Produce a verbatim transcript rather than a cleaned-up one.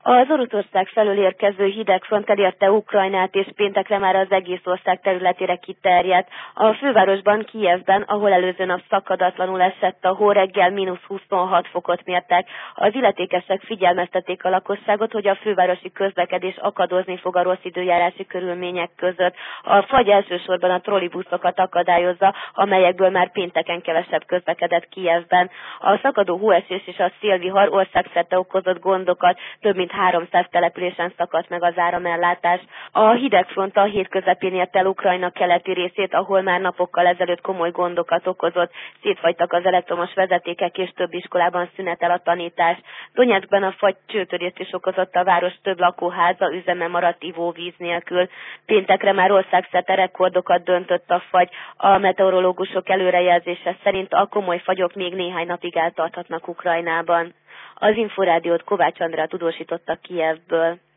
Az Oroszország felől érkező hidegfront elérte Ukrajnát, és péntekre már az egész ország területére kiterjedt. A fővárosban, Kijevben, ahol előző nap szakadatlanul esett a hó, reggel mínusz huszonhat fokot mértek. Az illetékesek figyelmeztették a lakosságot, hogy a fővárosi közlekedés akadozni fog a rossz időjárási körülmények között. A fagy elsősorban a trollibuszokat akadályozza, amelyekből már pénteken kevesebb közlekedett Kijevben. A szakadó hóesés és a szélvihar országszerte okozott gondokat, több mint háromszáz településen szakadt meg az áramellátás. A hidegfront a hét közepén ért el Ukrajna keleti részét, ahol már napokkal ezelőtt komoly gondokat okozott. Szétfagytak az elektromos vezetékek, és több iskolában szünetel a tanítás. Donyeckben a fagy csőtörést is okozott, a város több lakóháza üzeme maradt ivóvíz nélkül. Péntekre már országszerte rekordokat döntött a fagy. A meteorológusok előrejelzése szerint a komoly fagyok még néhány napig eltarthatnak Ukrajnában. Az Inforádiót Kovács Andrea tudósította Kijevből.